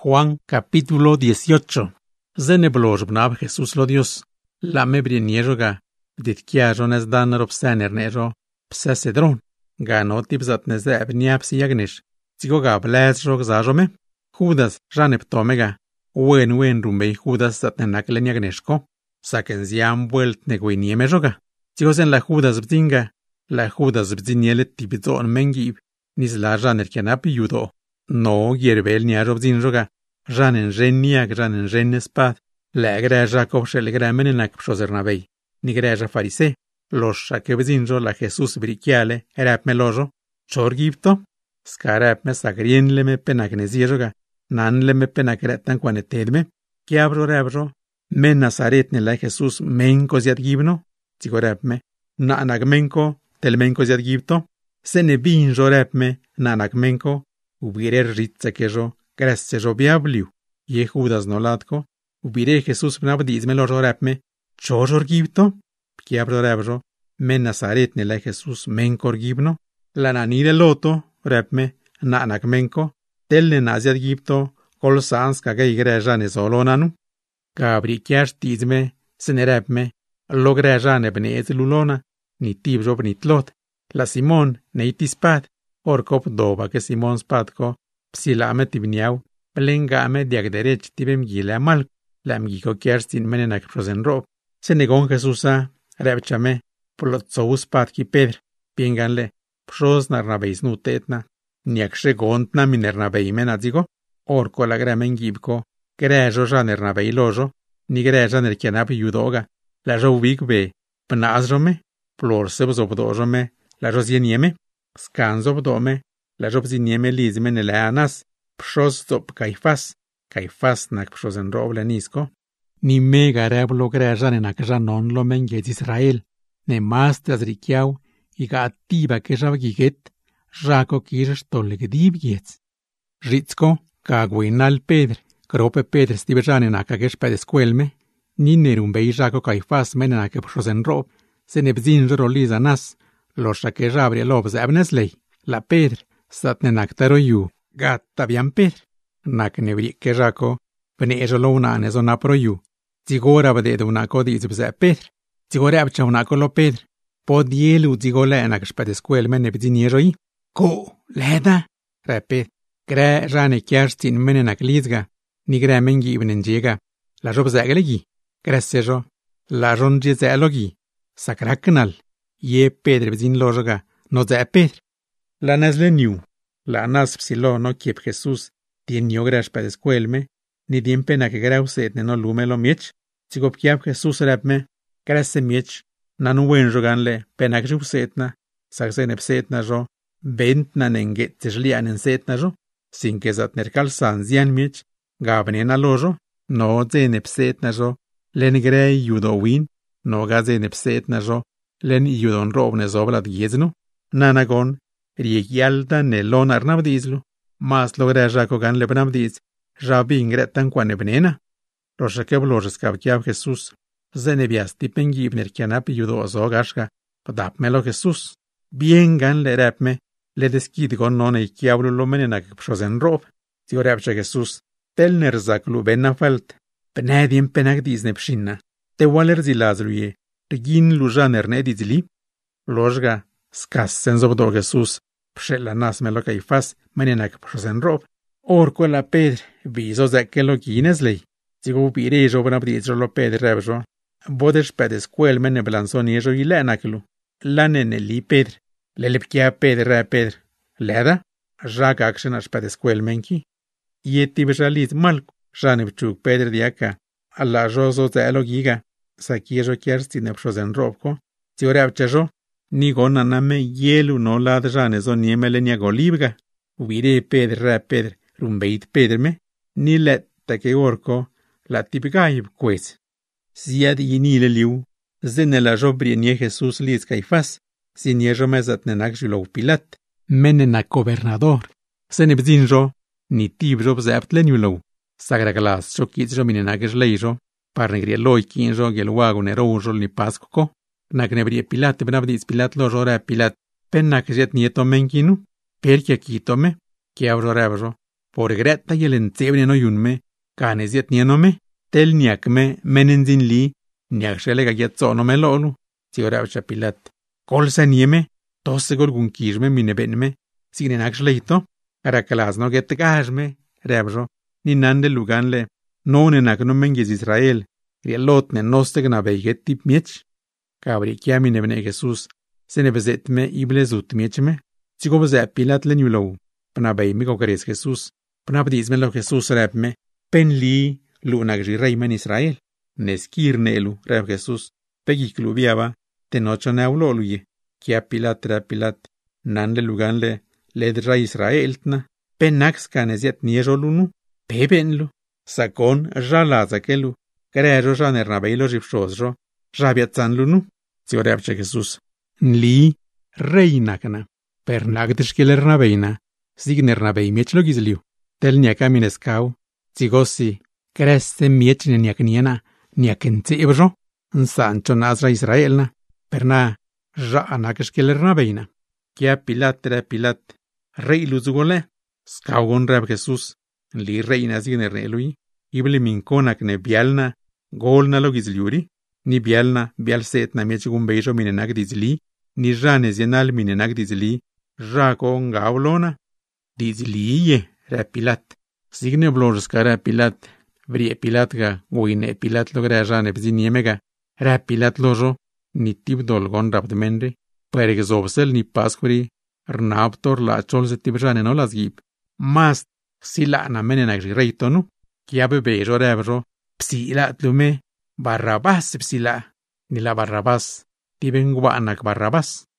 Juan capítulo 18. Zenebložbnab Jesús lo Dios. La mebrienieroga. Ditkiajones dan robsenernejo. Psesedron. Ganotip zatnezeb niapsiagnish. Zigoga blezrog zajome. Judas janeptomega. Wen rumbei Judas zatnenakleniagneshko. Sakenziam vuelt neguiniemejoga. Zigozen la Judas bzinga. La Judas bzinielet tibizon mengib. Nisla janerkianapi yudo. No yerbel niarobzinjoga. Janen ren espad. La gra Jacob shelgramenenak pshozernabei. Nigreja farise. Los shakebzinjo la Jesús brikiale. Erap melojo. Chorgipto. Skarap me sagrienleme penagnezijoga. Nanleme penagretan quanetedme. Kiabro. Men Nazaret ne la Jesús menko ziadgibno. Zigorapme. Nanagmenko. Telmenko ziadgipto. Senebin jorapme. Nanagmenko. Ubirer ritzakejo. Grassejo biabliu. Ye Judas nolatko. Ubire Jesús pnabdizme lo jorapme. Chojor gibto. Kiabro rabro. Men Nazaret ne la Jesús menkor gibno. La nanire loto. Rapme. Nanagmenko. Telle naziad gibto. Kol sans kaga igrejane solonanu. Kabri kiash tizme. Senerapme. Logrejane bnez lulona. Ni tibjob ni tlot. La Simón ne itispad. Orkop doba ke Simón spadko. Psilame tibniau. Plengame diagderech tibem gile mal. Lamgiko kierstin menenak prozenrob. Senegon Jesusa. Repchame. Plotzous padki Pedr. Pinganle. Pros narnabeis nutetna. Niakshe gontna minernabeis menadzigo. Orko la gramen gibko. Grejo janernabei lojo. Ni greja nerkianab yudoga. La jovik be. Pnazrome. Plorseb zobdojome. La josienieme. Skanzobdome. La jobzinieme lizme neleanas. Pshos zob Caifás. Caifás nak pshozenroble nisko. Ni mega reblo grejan en akjanon lo mengez Israel. Ne mastras rikiau. Iga atiba ke javgiget. Jako kirsch tollegdib gets. Ritsko. Kaguinal Pedr. Krope Pedr stibejan en akagesh pedeskuelme. Ni nerumbei jako Caifás menen ake pshozenrob. Se nebzin joroliza nas. Los que jabri lobs abnesley. La Pedr. Satnenaktaro yu. Gatta bian Pedr. Nak nebri ke jako. Pnejo lo unane zona pro yu. Zigora bade de unako dizbze Pedr. Zigora abcha unako lo Pedr. Podielu zigole enak spedeskuelme nebzinieroi. Ko, leda. Repet. Gre jane kierstin menenak lizga. Ni gre mengi ibnenjega. La job zagelegi. Gre sejo. La ronji zelogi. Sakraknal. Ye Pedr bzin lojoga. No ze Pedr. La nazle niu. La nas psilo no kiep Jesús. Tien niogrash pedeskuelme. Ni dien pena que grauset ne no lume lo miech. Zigop kiap Jesús rapme. Grasse miech. Nanu wen joganle. Pena que jusetna. Saksen psetna jo. Bentna nenget tejlianen setna jo. Sin que zatnerkal sanzian miech. Gabnena lojo. No zene psetna jo. Len grei judowin. No gazene psetna jo. Len judon robne zoblad gieznu. Nanagon. Riegialda nelon arnabdizlu. Mas logra jako gan lebnabdiz. Jabi ingretan quanebnena. Roshakeb lojeskav Jesús. Zenebias tipengib nerkianapi judo ozogashka. Podapmelo Jesús. Bien gan le repme. Le deskid gon non e kiablu lo menenak pshozen rob. Si orepche Jesús. Tel nerzaklu benna falt. Benedien penak dizne pshinna. Te waler zilazluye. Tegin lujaner ne dizli. Lojga. Skas senzobdo Jesús. Pshela nas melo Caifás. Menenak pshozen rob. Orko la Pedr. Vizo zekelo ginesley. Zigo birejo benabdizro lo Pedr rebjo. Bodesh pedeskuel mene blanzoniejo ilenaklu. Lanene li Pedr. Lelepkia Pedr Pedr. Leda. Jaga akshenash pedeskuel menki. Yeti bejalit malku. Janebchuk Pedr diaka. Alla jozo zelo giga. Sakiejo kierstine pshozen robko. Ziorabchejo. Nigo naname yelu no lad janezo niemele niagolibga. Ubire Pedr. Rumbeit Pedrme. Ni letta ke orko. La tipgaib quez. Ziad yinile liu. Zenela jobrienie Jesús liz Caifás. Siniejo mezatnenak julo Pilat. Menenak gobernador. Senebzinjo. Ni tibjo bzaptlen yulo. Sagraglas chokitjo minenagesh leijo. Parnegrie loikinjo gelwago nerojo ni paskoko. Nagnebrie Pilat benabdiz Pilat lojora Pilat. Pennak jet nieto menkinu. Perkia kitome. Kiabro rebjo. por greta yelen tsebne no yunme, kaneziet nienome, tel niakme menenzin li, niakshele gagiatzo no me lolu, tiorabcha Pilat. Kolsa nieme, tosse gol gunkirme minebenme, signen akshleito, arakalas no gettegajme, rebjo, ni nande luganle, none no mengiz Israel, rielotne nosteg na beigetip miech, kabri kiamine bene Jesus, sene bezetme iblezut miechme, sigo beze Pilat len yulow, pna beimi kokares Jesus, pna bdizme lo Jesus rebme, pen li lunagri reimen Israel, neskir nelu reb Jesus, pegiklu biaba, tenocho neuloluye, kia Pilat re Pilat, nanle luganle, ledra Israeltna, pen nax kaneziet niejolunu, pebenlu, sakon jalazakelu, Krejo žaner na bejlo živšozžo, žabjacan lunu, si orepče Jesus. Li reinakna, per nagdeškeler na bejna, signer na bej miečlo gizliu, tel njaka mineskau, cigosi, kreste miečne njaknjena, njakence ebžo, nsančo nazra Israelna, per na ža anakeškeler na bejna. Kia Pilat re Pilat, rei luzugole, skaugon reb Jesus, li reina signer nelui, ibli minkonak ne bialna, golna lo gizliuri, ni bialna, bialset na miechigum beijo minenak dizli, ni jane zienal minenak dizli, jako ngaulona. Dizli ye, re Pilat. Signe blorska re Pilat, vrie Pilat ga, uine Pilat logre jane bziniemega, re Pilat lojo, ni tip dolgon rapdmendri, pereg zobsel ni paskuri, rnaptor la cholse tip jane no las gip. Mast, sila na menenak reitonu, kia bebeijo rebjo, psila tlume, Barrabás psila, ni la Barrabás, tiben guanak Barrabás.